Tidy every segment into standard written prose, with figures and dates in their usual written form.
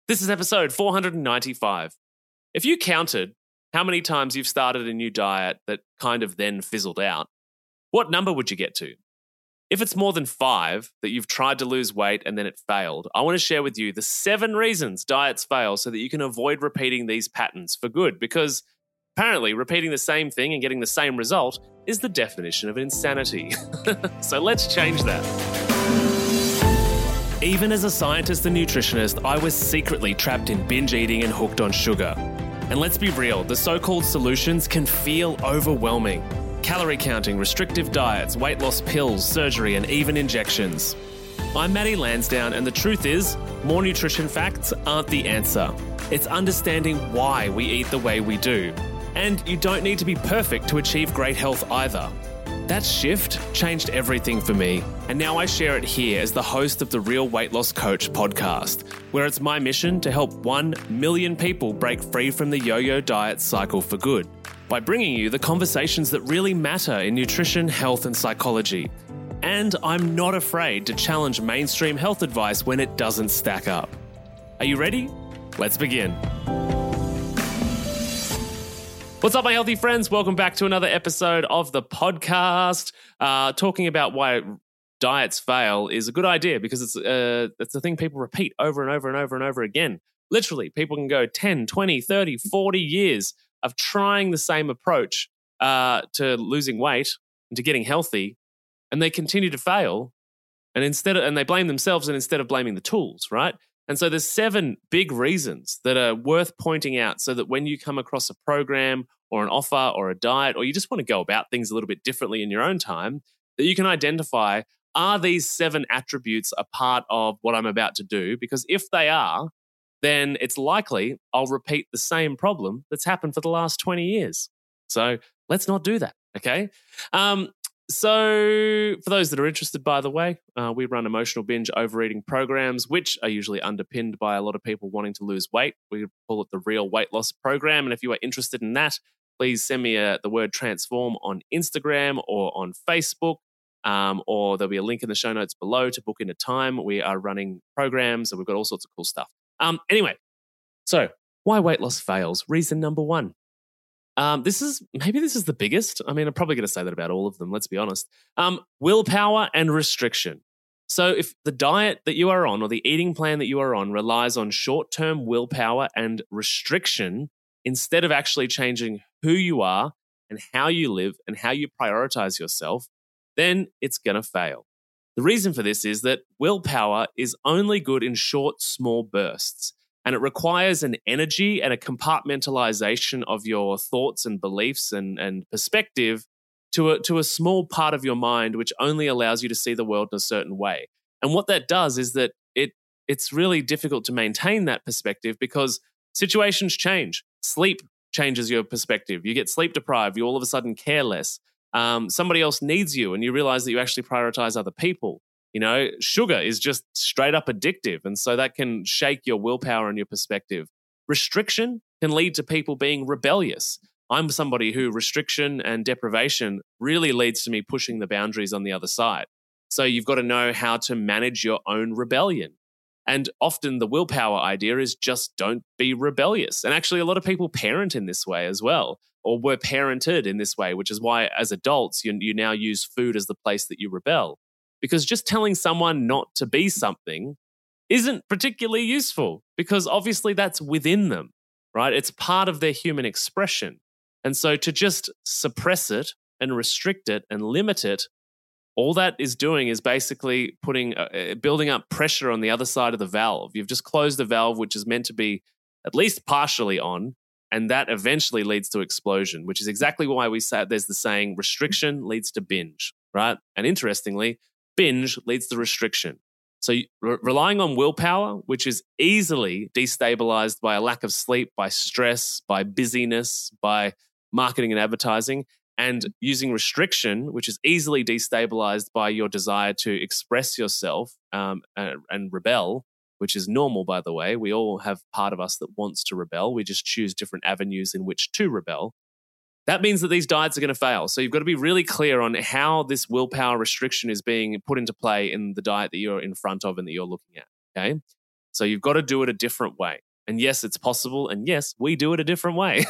This is episode 495. If you counted how many times you've started a new diet that kind of then fizzled out, what number would you get to? If it's more than 5 that you've tried to lose weight and then it failed, I want to share with you the 7 reasons diets fail so that you can avoid repeating these patterns for good, because apparently repeating the same thing and getting the same result is the definition of insanity. So let's change that. Even as a scientist and nutritionist, I was secretly trapped in binge eating and hooked on sugar. And let's be real, the so-called solutions can feel overwhelming. Calorie counting, restrictive diets, weight loss pills, surgery, and even injections. I'm Matty Lansdowne, and the truth is, more nutrition facts aren't the answer. It's understanding why we eat the way we do. And you don't need to be perfect to achieve great health either. That shift changed everything for me, and now I share it here as the host of the Real Weight Loss Coach podcast, where it's my mission to help 1 million people break free from the yo-yo diet cycle for good, by bringing you the conversations that really matter in nutrition, health, and psychology. And I'm not afraid to challenge mainstream health advice when it doesn't stack up. Are you ready? Let's begin. What's up, my healthy friends? Welcome back to another episode of the podcast. Talking about why diets fail is a good idea because it's the thing people repeat over and over and over and over again. Literally, people can go 10, 20, 30, 40 years of trying the same approach to losing weight and to getting healthy, and they continue to fail. And they blame themselves instead of blaming the tools, right? And so there's 7 big reasons that are worth pointing out so that when you come across a program or an offer or a diet, or you just want to go about things a little bit differently in your own time, that you can identify, are these 7 attributes a part of what I'm about to do? Because if they are, then it's likely I'll repeat the same problem that's happened for the last 20 years. So let's not do that, okay? So for those that are interested, by the way, we run emotional binge overeating programs, which are usually underpinned by a lot of people wanting to lose weight. We call it the Real Weight Loss Program. And if you are interested in that, please send me the word transform on Instagram or on Facebook, or there'll be a link in the show notes below to book in a time. We are running programs and we've got all sorts of cool stuff. Anyway, so why weight loss fails? Reason number 1. This is the biggest. I mean, I'm probably going to say that about all of them, let's be honest. Willpower and restriction. So if the diet that you are on or the eating plan that you are on relies on short-term willpower and restriction instead of actually changing who you are and how you live and how you prioritize yourself, then it's going to fail. The reason for this is that willpower is only good in short, small bursts. And it requires an energy and a compartmentalization of your thoughts and beliefs and perspective to a small part of your mind, which only allows you to see the world in a certain way. And what that does is that it's really difficult to maintain that perspective because situations change. Sleep changes your perspective. You get sleep deprived. You all of a sudden care less. Somebody else needs you and you realize that you actually prioritize other people. You know, sugar is just straight up addictive. And so that can shake your willpower and your perspective. Restriction can lead to people being rebellious. I'm somebody who restriction and deprivation really leads to me pushing the boundaries on the other side. So you've got to know how to manage your own rebellion. And often the willpower idea is just don't be rebellious. And actually a lot of people parent in this way as well, or were parented in this way, which is why as adults, you now use food as the place that you rebel. Because just telling someone not to be something isn't particularly useful because obviously that's within them, right? It's part of their human expression. And so to just suppress it and restrict it and limit it, all that is doing is basically building up pressure on the other side of the valve. You've just closed the valve, which is meant to be at least partially on, and that eventually leads to explosion, which is exactly why we say there's the saying restriction leads to binge, right? And interestingly, binge leads to restriction. So relying on willpower, which is easily destabilized by a lack of sleep, by stress, by busyness, by marketing and advertising, and using restriction, which is easily destabilized by your desire to express yourself and rebel, which is normal, by the way. We all have part of us that wants to rebel. We just choose different avenues in which to rebel. That means that these diets are going to fail. So you've got to be really clear on how this willpower restriction is being put into play in the diet that you're in front of and that you're looking at, okay? So you've got to do it a different way. And yes, it's possible. And yes, we do it a different way.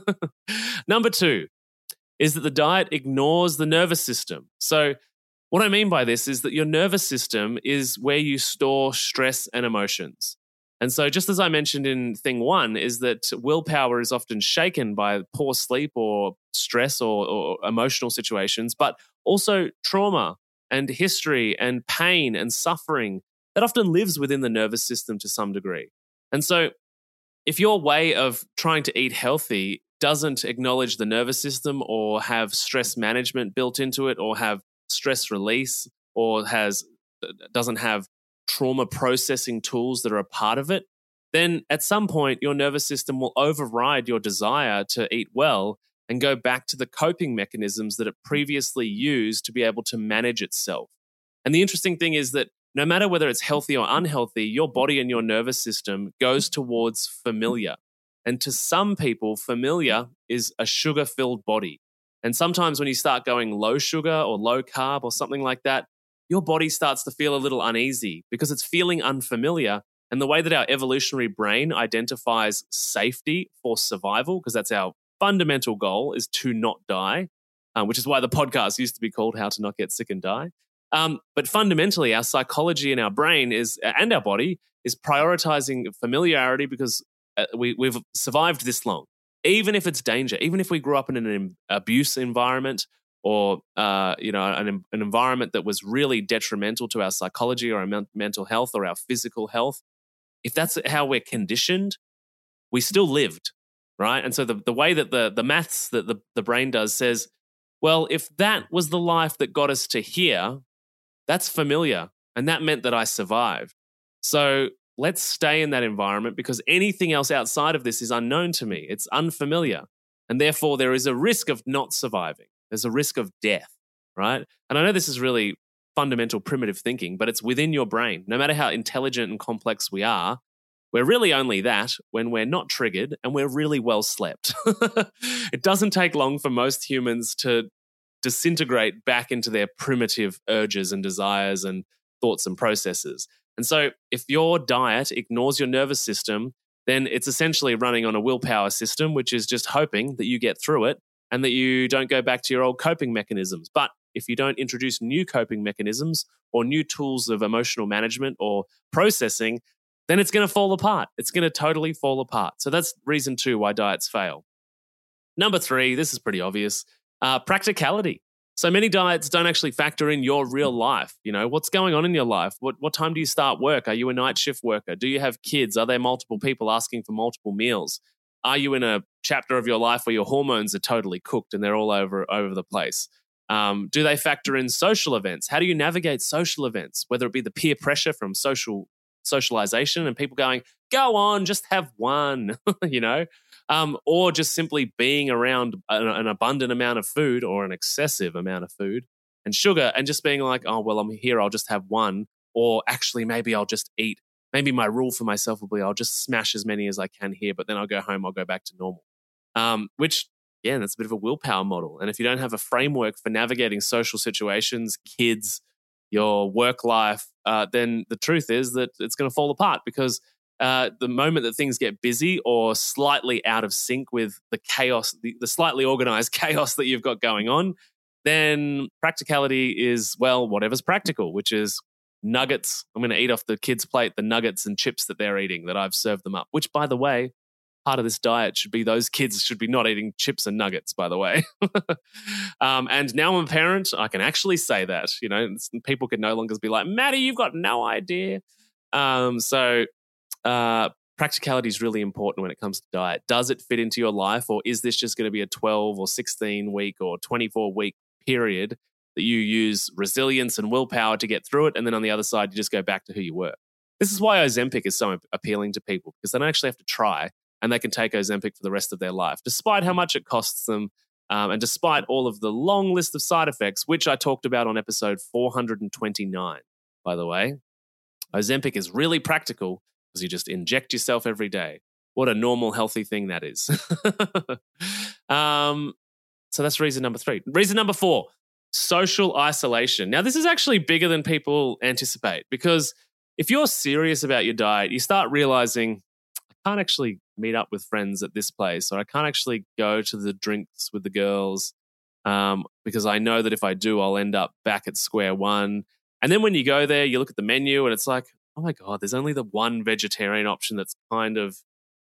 Number 2 is that the diet ignores the nervous system. So what I mean by this is that your nervous system is where you store stress and emotions. And so just as I mentioned in thing 1 is that willpower is often shaken by poor sleep or stress or emotional situations, but also trauma and history and pain and suffering that often lives within the nervous system to some degree. And so if your way of trying to eat healthy doesn't acknowledge the nervous system or have stress management built into it or have stress release or doesn't have trauma processing tools that are a part of it, then at some point your nervous system will override your desire to eat well and go back to the coping mechanisms that it previously used to be able to manage itself. And the interesting thing is that no matter whether it's healthy or unhealthy, your body and your nervous system goes towards familiar. And to some people, familiar is a sugar-filled body. And sometimes when you start going low sugar or low carb or something like that, your body starts to feel a little uneasy because it's feeling unfamiliar. And the way that our evolutionary brain identifies safety for survival, because that's our fundamental goal, is to not die, which is why the podcast used to be called How to Not Get Sick and Die. But fundamentally, our psychology and our brain and our body is prioritizing familiarity because we've survived this long. Even if it's danger, even if we grew up in an abuse environment or an environment that was really detrimental to our psychology or our mental health or our physical health, if that's how we're conditioned, we still lived, right? And so the way that the maths that the brain does says, well, if that was the life that got us to here, that's familiar, and that meant that I survived. So let's stay in that environment because anything else outside of this is unknown to me. It's unfamiliar. And therefore, there is a risk of not surviving. There's a risk of death, right? And I know this is really fundamental primitive thinking, but it's within your brain. No matter how intelligent and complex we are, we're really only that when we're not triggered and we're really well slept. It doesn't take long for most humans to disintegrate back into their primitive urges and desires and thoughts and processes. And so if your diet ignores your nervous system, then it's essentially running on a willpower system, which is just hoping that you get through it and that you don't go back to your old coping mechanisms. But if you don't introduce new coping mechanisms or new tools of emotional management or processing, then it's going to fall apart. It's going to totally fall apart. So that's reason 2 why diets fail. Number 3, this is pretty obvious. Practicality. So many diets don't actually factor in your real life. You know, what's going on in your life? What time do you start work? Are you a night shift worker? Do you have kids? Are there multiple people asking for multiple meals? Are you in a chapter of your life where your hormones are totally cooked and they're all over the place? Do they factor in social events? How do you navigate social events? Whether it be the peer pressure from socialization and people going, go on, just have one, or just simply being around an abundant amount of food or an excessive amount of food and sugar and just being like, oh, well, I'm here, I'll just have one. Or actually, maybe I'll just eat. Maybe my rule for myself will be I'll just smash as many as I can here, but then I'll go home, I'll go back to normal. Which, yeah, that's a bit of a willpower model. And if you don't have a framework for navigating social situations, kids, your work life, then the truth is that it's going to fall apart because the moment that things get busy or slightly out of sync with the chaos, the slightly organized chaos that you've got going on, then practicality is, well, whatever's practical, which is nuggets. I'm going to eat off the kids' plate the nuggets and chips that they're eating that I've served them up, which, by the way, part of this diet should be those kids should be not eating chips and nuggets, by the way. And now I'm a parent, I can actually say that. People can no longer be like, Maddie, you've got no idea. So practicality is really important when it comes to diet. Does it fit into your life, or is this just going to be a 12 or 16 week or 24 week period that you use resilience and willpower to get through it, and then on the other side, you just go back to who you were? This is why Ozempic is so appealing to people, because they don't actually have to try, and they can take Ozempic for the rest of their life, despite how much it costs them, and despite all of the long list of side effects, which I talked about on episode 429, by the way. Ozempic is really practical because you just inject yourself every day. What a normal, healthy thing that is. So that's reason number 3. Reason number 4, social isolation. Now, this is actually bigger than people anticipate because if you're serious about your diet, you start realizing I can't actually meet up with friends at this place, or I can't actually go to the drinks with the girls because I know that if I do, I'll end up back at square one. And then when you go there, you look at the menu and it's like, oh my God, there's only the one vegetarian option that's kind of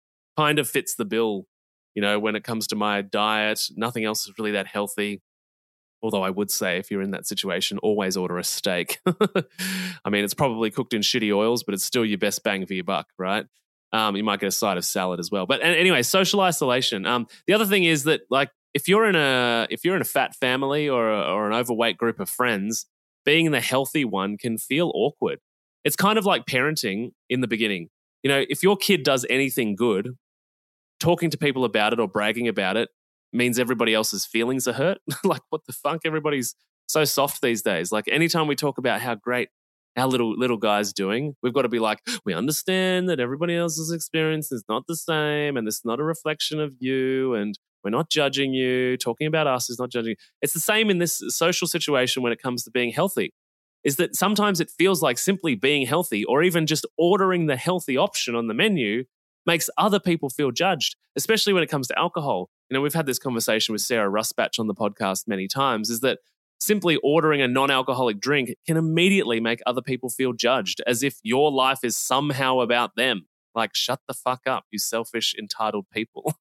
fits the bill, when it comes to my diet. Nothing else is really that healthy. Although I would say if you're in that situation, always order a steak. I mean, it's probably cooked in shitty oils, but it's still your best bang for your buck, right? You might get a side of salad as well. But anyway, social isolation. The other thing is that, like, if you're in a fat family or an overweight group of friends, being the healthy one can feel awkward. It's kind of like parenting in the beginning. If your kid does anything good, talking to people about it or bragging about it means everybody else's feelings are hurt. Like, what the fuck? Everybody's so soft these days. Like, anytime we talk about how great our little guy's doing, we've got to be like, we understand that everybody else's experience is not the same, and this is not a reflection of you, and we're not judging you. Talking about us is not judging. It's the same in this social situation when it comes to being healthy, is that sometimes it feels like simply being healthy or even just ordering the healthy option on the menu makes other people feel judged, especially when it comes to alcohol. We've had this conversation with Sarah Rusbatch on the podcast many times, is that simply ordering a non-alcoholic drink can immediately make other people feel judged, as if your life is somehow about them. Like, shut the fuck up, you selfish, entitled people.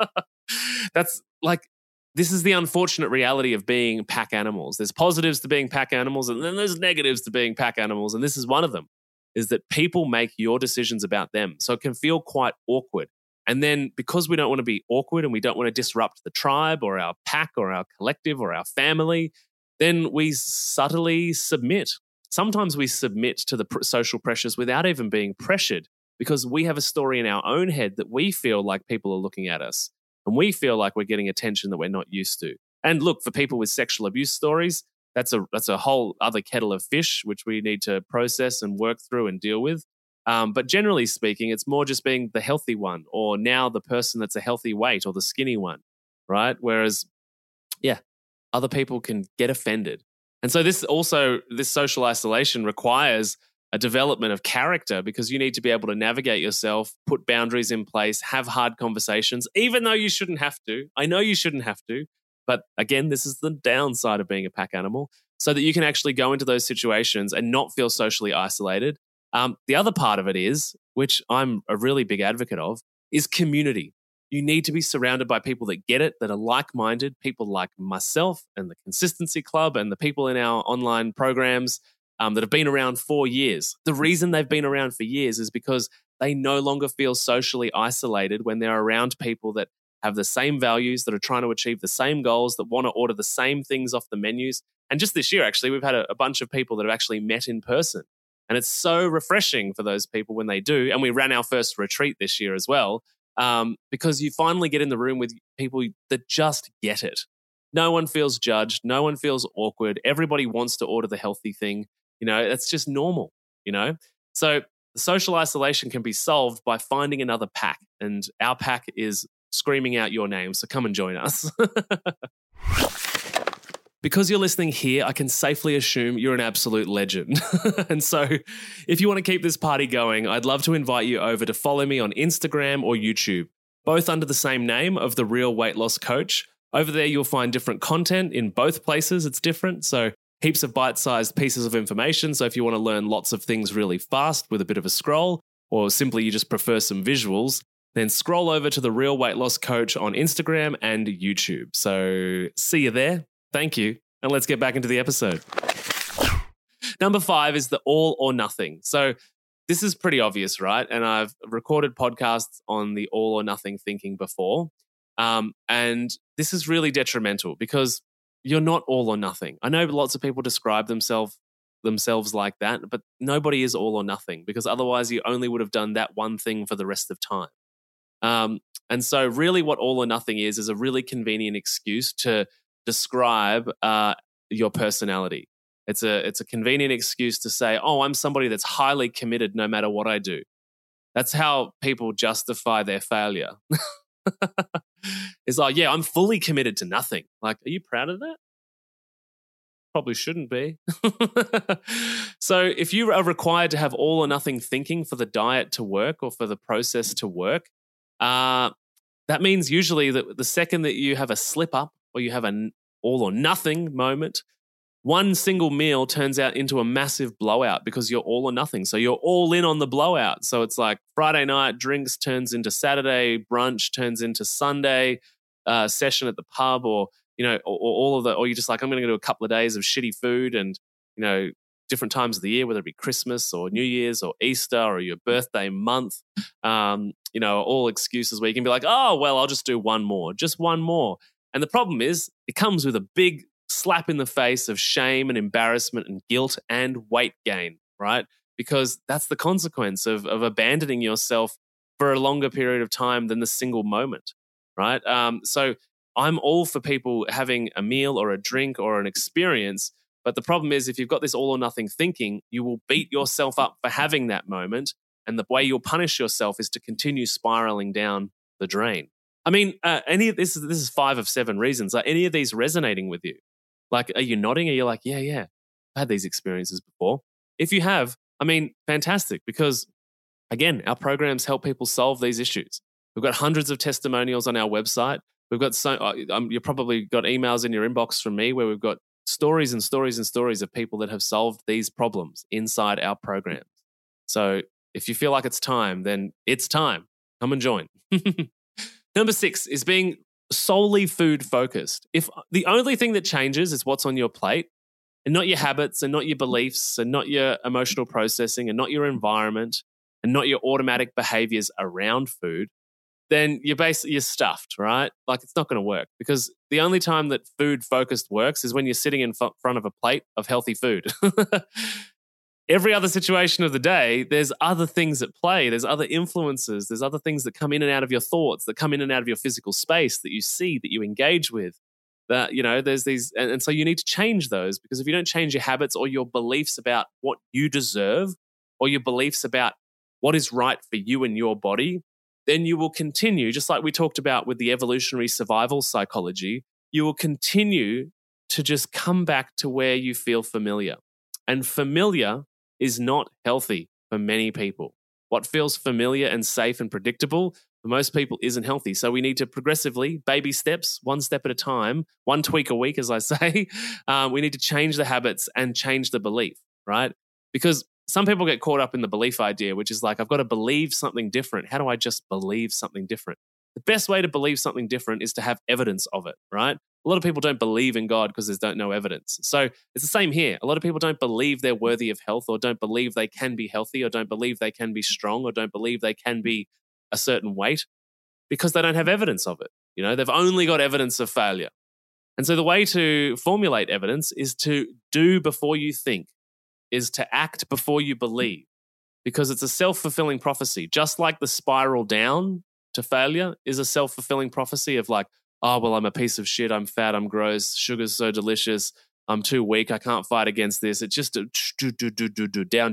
That's like, this is the unfortunate reality of being pack animals. There's positives to being pack animals, and then there's negatives to being pack animals. And this is one of them, is that people make your decisions about them. So it can feel quite awkward. And then because we don't want to be awkward and we don't want to disrupt the tribe or our pack or our collective or our family, then we subtly submit. Sometimes we submit to the social pressures without even being pressured, because we have a story in our own head that we feel like people are looking at us and we feel like we're getting attention that we're not used to. And look, for people with sexual abuse stories, that's a whole other kettle of fish, which we need to process and work through and deal with. But generally speaking, it's more just being the healthy one, or now the person that's a healthy weight, or the skinny one, right? Whereas, yeah, other people can get offended. And so this social isolation requires a development of character, because you need to be able to navigate yourself, put boundaries in place, have hard conversations, even though you shouldn't have to. I know you shouldn't have to. But again, this is the downside of being a pack animal, so that you can actually go into those situations and not feel socially isolated. The other part of it is, which I'm a really big advocate of, is community. You need to be surrounded by people that get it, that are like-minded, people like myself and the Consistency Club and the people in our online programs that have been around for years. The reason they've been around for years is because they no longer feel socially isolated when they're around people that have the same values, that are trying to achieve the same goals, that want to order the same things off the menus. And just this year, actually, we've had a bunch of people that have actually met in person. And it's so refreshing for those people when they do. And we ran our first retreat this year as well, because you finally get in the room with people that just get it. No one feels judged. No one feels awkward. Everybody wants to order the healthy thing. It's just normal, So social isolation can be solved by finding another pack. And our pack is screaming out your name. So come and join us. Because you're listening here, I can safely assume you're an absolute legend. And so if you want to keep this party going, I'd love to invite you over to follow me on Instagram or YouTube, both under the same name of The Real Weight Loss Coach. Over there, you'll find different content. In both places, it's different. So heaps of bite-sized pieces of information. So if you want to learn lots of things really fast with a bit of a scroll, or simply you just prefer some visuals, then scroll over to The Real Weight Loss Coach on Instagram and YouTube. So see you there. Thank you. And let's get back into the episode. Number 5 is the all or nothing. So this is pretty obvious, right? And I've recorded podcasts on the all or nothing thinking before. And this is really detrimental, because you're not all or nothing. I know lots of people describe themselves like that, but nobody is all or nothing, because otherwise you only would have done that one thing for the rest of time. And so really what all or nothing is a really convenient excuse to describe your personality. It's a convenient excuse to say, oh, I'm somebody that's highly committed no matter what I do. That's how people justify their failure. It's like, yeah, I'm fully committed to nothing. Like, are you proud of that? Probably shouldn't be. So if you are required to have all or nothing thinking for the diet to work or for the process to work, that means usually that the second that you have a slip up or you have an all or nothing moment, one single meal turns out into a massive blowout because you're all or nothing. So you're all in on the blowout. So it's like Friday night drinks turns into Saturday, brunch turns into Sunday, session at the pub, or all of the, or you're just like, I'm going to do a couple of days of shitty food and, different times of the year, whether it be Christmas or New Year's or Easter or your birthday month, all excuses where you can be like, oh, well, I'll just do just one more. And the problem is it comes with a big slap in the face of shame and embarrassment and guilt and weight gain, right? Because that's the consequence of abandoning yourself for a longer period of time than the single moment, right? So I'm all for people having a meal or a drink or an experience. But the problem is if you've got this all or nothing thinking, you will beat yourself up for having that moment. And the way you'll punish yourself is to continue spiraling down the drain. I mean, any of this is 5 of 7 reasons. Are any of these resonating with you? Like, are you nodding? Are you like, yeah, I've had these experiences before? If you have, I mean, fantastic, because again, our programs help people solve these issues. We've got hundreds of testimonials on our website. We've got you've probably got emails in your inbox from me where we've got stories and stories and stories of people that have solved these problems inside our programs. So if you feel like it's time, then it's time. Come and join. Number 6 is being solely food focused. If the only thing that changes is what's on your plate and not your habits and not your beliefs and not your emotional processing and not your environment and not your automatic behaviors around food, then you're stuffed, right? Like it's not going to work, because the only time that food focused works is when you're sitting in front of a plate of healthy food. Every other situation of the day, there's other things at play. There's other influences. There's other things that come in and out of your thoughts, that come in and out of your physical space, that you see, that you engage with. That, there's these, and so you need to change those, because if you don't change your habits or your beliefs about what you deserve or your beliefs about what is right for you and your body, then you will continue, just like we talked about with the evolutionary survival psychology, you will continue to just come back to where you feel familiar. And familiar is not healthy for many people. What feels familiar and safe and predictable for most people isn't healthy. So we need to progressively, baby steps, one step at a time, one tweak a week, as I say, we need to change the habits and change the belief, right? Because some people get caught up in the belief idea, which is like, I've got to believe something different. How do I just believe something different? The best way to believe something different is to have evidence of it, right? A lot of people don't believe in God because there's no evidence. So it's the same here. A lot of people don't believe they're worthy of health, or don't believe they can be healthy, or don't believe they can be strong, or don't believe they can be a certain weight, because they don't have evidence of it. They've only got evidence of failure. And so the way to formulate evidence is to do before you think, is to act before you believe, because it's a self-fulfilling prophecy. Just like the spiral down to failure is a self-fulfilling prophecy of like, oh, well, I'm a piece of shit, I'm fat, I'm gross, sugar's so delicious, I'm too weak, I can't fight against this. It's just down.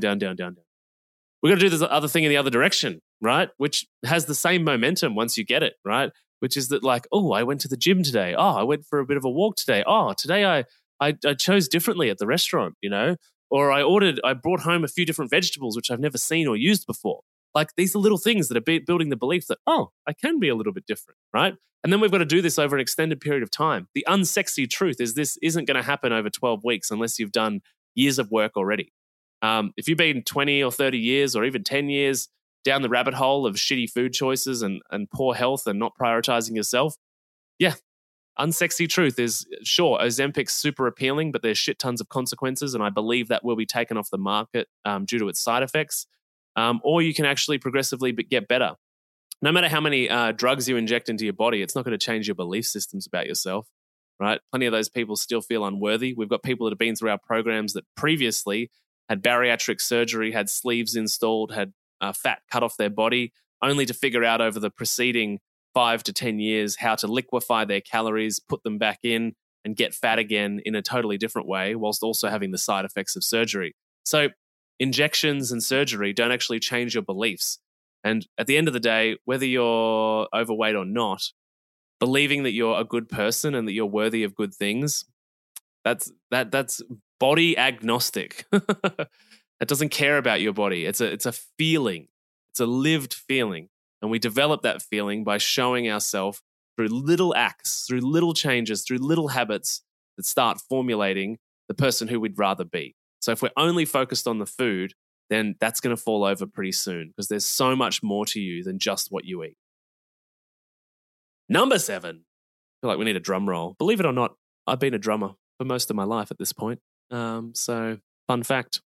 We're going to do this other thing in the other direction, right? Which has the same momentum once you get it, right? Which is that like, oh, I went to the gym today. Oh, I went for a bit of a walk today. Oh, today I chose differently at the restaurant, Or I brought home a few different vegetables which I've never seen or used before. Like these are little things that are building the belief that, oh, I can be a little bit different, right? And then we've got to do this over an extended period of time. The unsexy truth is this isn't going to happen over 12 weeks unless you've done years of work already. If you've been 20 or 30 years or even 10 years down the rabbit hole of shitty food choices and poor health and not prioritizing yourself, yeah, unsexy truth is, sure, Ozempic's super appealing, but there's shit tons of consequences, and I believe that will be taken off the market due to its side effects. Or you can actually progressively get better. No matter how many drugs you inject into your body, it's not going to change your belief systems about yourself, right? Plenty of those people still feel unworthy. We've got people that have been through our programs that previously had bariatric surgery, had sleeves installed, had fat cut off their body, only to figure out over the preceding 5 to 10 years how to liquefy their calories, put them back in, and get fat again in a totally different way, whilst also having the side effects of surgery. So injections and surgery don't actually change your beliefs. And at the end of the day, whether you're overweight or not, believing that you're a good person and that you're worthy of good things, That's body agnostic. It doesn't care about your body. It's a feeling. It's a lived feeling. And we develop that feeling by showing ourselves through little acts, through little changes, through little habits that start formulating the person who we'd rather be. So if we're only focused on the food, then that's going to fall over pretty soon because there's so much more to you than just what you eat. Number 7. I feel like we need a drum roll. Believe it or not, I've been a drummer for most of my life at this point. So fun fact.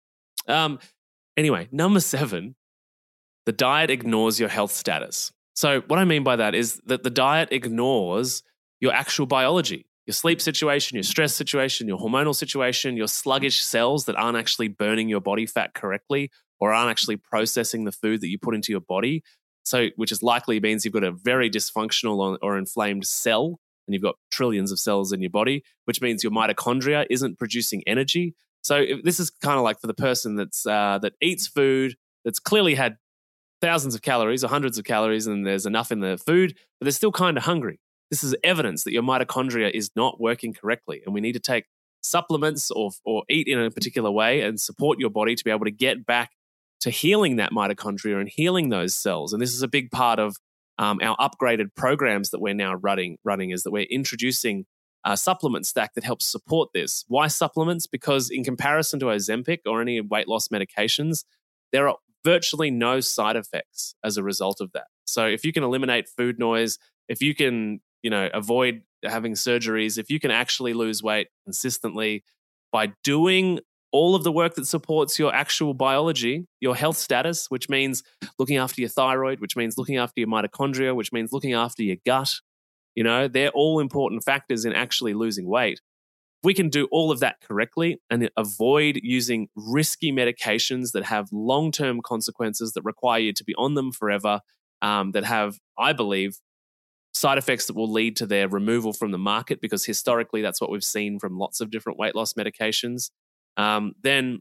Anyway, number 7, the diet ignores your health status. So what I mean by that is that the diet ignores your actual biology, your sleep situation, your stress situation, your hormonal situation, your sluggish cells that aren't actually burning your body fat correctly or aren't actually processing the food that you put into your body. So, which is likely means you've got a very dysfunctional or inflamed cell, and you've got trillions of cells in your body, which means your mitochondria isn't producing energy. So this is kind of like for the person that eats food that's clearly had thousands of calories or hundreds of calories and there's enough in the food, but they're still kind of hungry. This is evidence that your mitochondria is not working correctly, and we need to take supplements or eat in a particular way and support your body to be able to get back to healing that mitochondria and healing those cells. And this is a big part of our upgraded programs that we're now running is that we're introducing a supplement stack that helps support this. Why supplements? Because in comparison to Ozempic or any weight loss medications, there are virtually no side effects as a result of that. So if you can eliminate food noise, if you can, avoid having surgeries, if you can actually lose weight consistently by doing all of the work that supports your actual biology, your health status, which means looking after your thyroid, which means looking after your mitochondria, which means looking after your gut, they're all important factors in actually losing weight. If we can do all of that correctly and avoid using risky medications that have long-term consequences that require you to be on them forever, that have, I believe, side effects that will lead to their removal from the market, because historically that's what we've seen from lots of different weight loss medications, then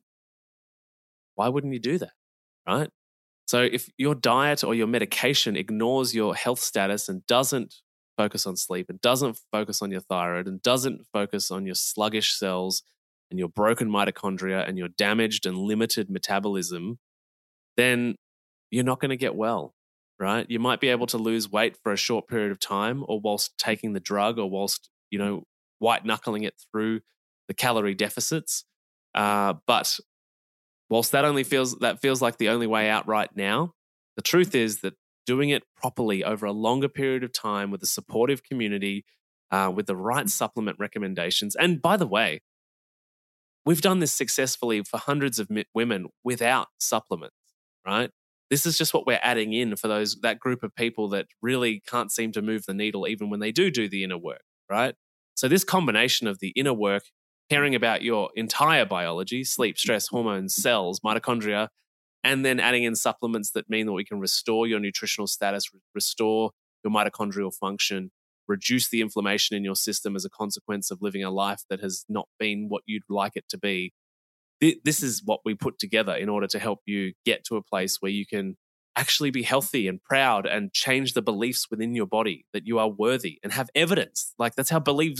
why wouldn't you do that, right? So if your diet or your medication ignores your health status and doesn't focus on sleep and doesn't focus on your thyroid and doesn't focus on your sluggish cells and your broken mitochondria and your damaged and limited metabolism, then you're not going to get well, right? You might be able to lose weight for a short period of time or whilst taking the drug or whilst, white knuckling it through the calorie deficits. But whilst that feels like the only way out right now, the truth is that doing it properly over a longer period of time with a supportive community, with the right supplement recommendations. And by the way, we've done this successfully for hundreds of women without supplements, right? This is just what we're adding in for that group of people that really can't seem to move the needle even when they do the inner work, right? So this combination of the inner work, caring about your entire biology, sleep, stress, hormones, cells, mitochondria, and then adding in supplements that mean that we can restore your nutritional status, restore your mitochondrial function, reduce the inflammation in your system as a consequence of living a life that has not been what you'd like it to be. This is what we put together in order to help you get to a place where you can actually be healthy and proud and change the beliefs within your body that you are worthy and have evidence. Like that's how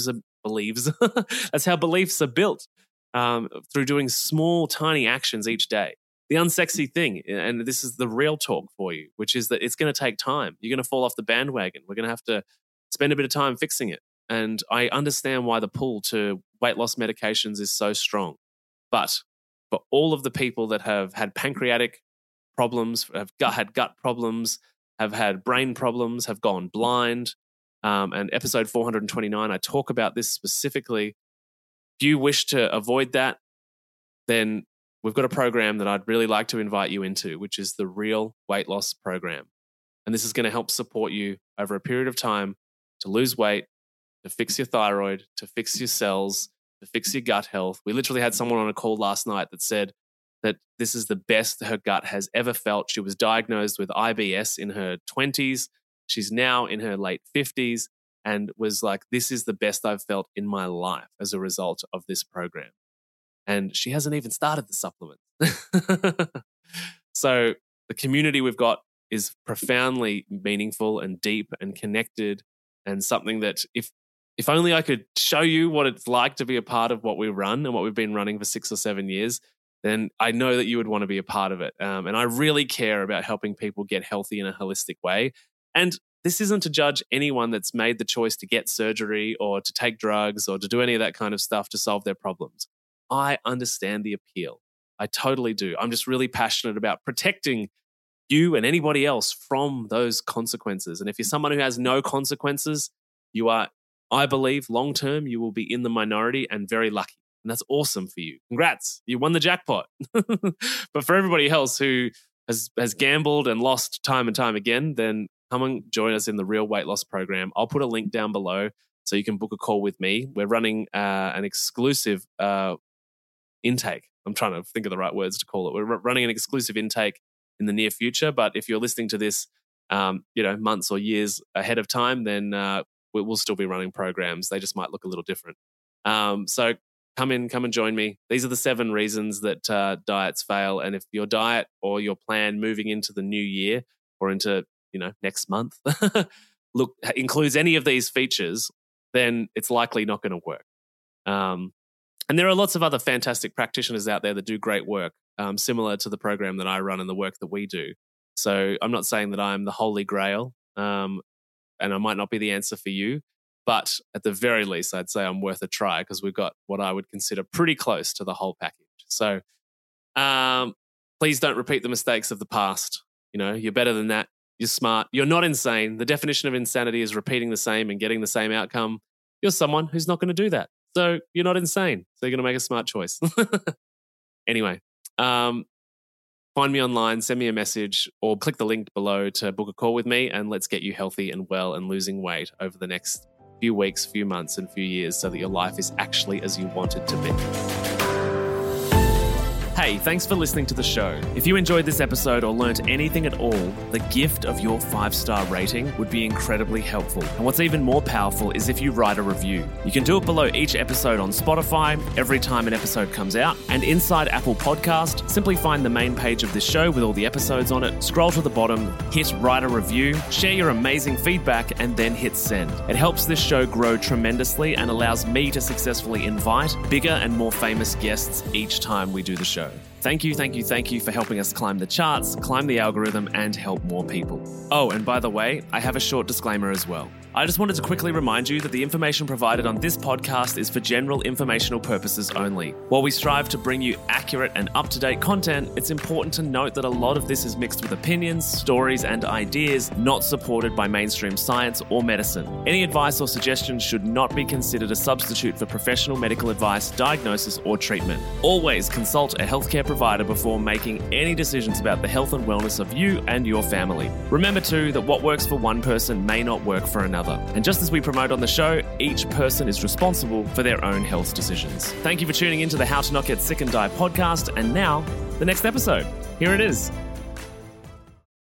that's how beliefs are built, through doing small, tiny actions each day. The unsexy thing, and this is the real talk for you, which is that it's going to take time. You're going to fall off the bandwagon. We're going to have to spend a bit of time fixing it. And I understand why the pull to weight loss medications is so strong. But for all of the people that have had pancreatic problems, have had gut problems, have had brain problems, have gone blind, and episode 429, I talk about this specifically. If you wish to avoid that, then we've got a program that I'd really like to invite you into, which is the Real Weight Loss Program. And this is going to help support you over a period of time to lose weight, to fix your thyroid, to fix your cells, to fix your gut health. We literally had someone on a call last night that said that this is the best her gut has ever felt. She was diagnosed with IBS in her 20s. She's now in her late 50s and was like, this is the best I've felt in my life as a result of this program. And she hasn't even started the supplement. So the community we've got is profoundly meaningful and deep and connected, and something that if if only I could show you what it's like to be a part of what we run and what we've been running for 6 or 7 years, then I know that you would want to be a part of it. And I really care about helping people get healthy in a holistic way. And this isn't to judge anyone that's made the choice to get surgery or to take drugs or to do any of that kind of stuff to solve their problems. I understand the appeal. I totally do. I'm just really passionate about protecting you and anybody else from those consequences. And if you're someone who has no consequences, you are, I believe, long-term, you will be in the minority and very lucky. And that's awesome for you. Congrats. You won the jackpot. But for everybody else who has gambled and lost time and time again, then come and join us in the Real Weight Loss Program. I'll put a link down below so you can book a call with me. We're running an exclusive intake. I'm trying to think of the right words to call it. We're running an exclusive intake in the near future. But if you're listening to this, months or years ahead of time, then we'll still be running programs. They just might look a little different. So come and join me. These are the 7 reasons that diets fail. And if your diet or your plan moving into the new year or into next month includes any of these features, then it's likely not going to work. And there are lots of other fantastic practitioners out there that do great work, similar to the program that I run and the work that we do. So I'm not saying that I'm the holy grail, and I might not be the answer for you, but at the very least, I'd say I'm worth a try because we've got what I would consider pretty close to the whole package. So please don't repeat the mistakes of the past. You're better than that. You're smart. You're not insane. The definition of insanity is repeating the same and getting the same outcome. You're someone who's not going to do that. So you're not insane. So you're going to make a smart choice. Anyway, find me online, send me a message, or click the link below to book a call with me, and let's get you healthy and well and losing weight over the next few weeks, few months, and few years so that your life is actually as you want it to be. Hey, thanks for listening to the show. If you enjoyed this episode or learnt anything at all, the gift of your 5-star rating would be incredibly helpful. And what's even more powerful is if you write a review. You can do it below each episode on Spotify, every time an episode comes out, and inside Apple Podcast, simply find the main page of this show with all the episodes on it, scroll to the bottom, hit write a review, share your amazing feedback, and then hit send. It helps this show grow tremendously and allows me to successfully invite bigger and more famous guests each time we do the show. Thank you for helping us climb the charts, climb the algorithm, and help more people. Oh, and by the way, I have a short disclaimer as well. I just wanted to quickly remind you that the information provided on this podcast is for general informational purposes only. While we strive to bring you accurate and up-to-date content, it's important to note that a lot of this is mixed with opinions, stories, and ideas not supported by mainstream science or medicine. Any advice or suggestions should not be considered a substitute for professional medical advice, diagnosis, or treatment. Always consult a healthcare provider before making any decisions about the health and wellness of you and your family. Remember too that what works for one person may not work for another. And just as we promote on the show, each person is responsible for their own health decisions. Thank you for tuning into the How to Not Get Sick and Die podcast. And now, the next episode. Here it is.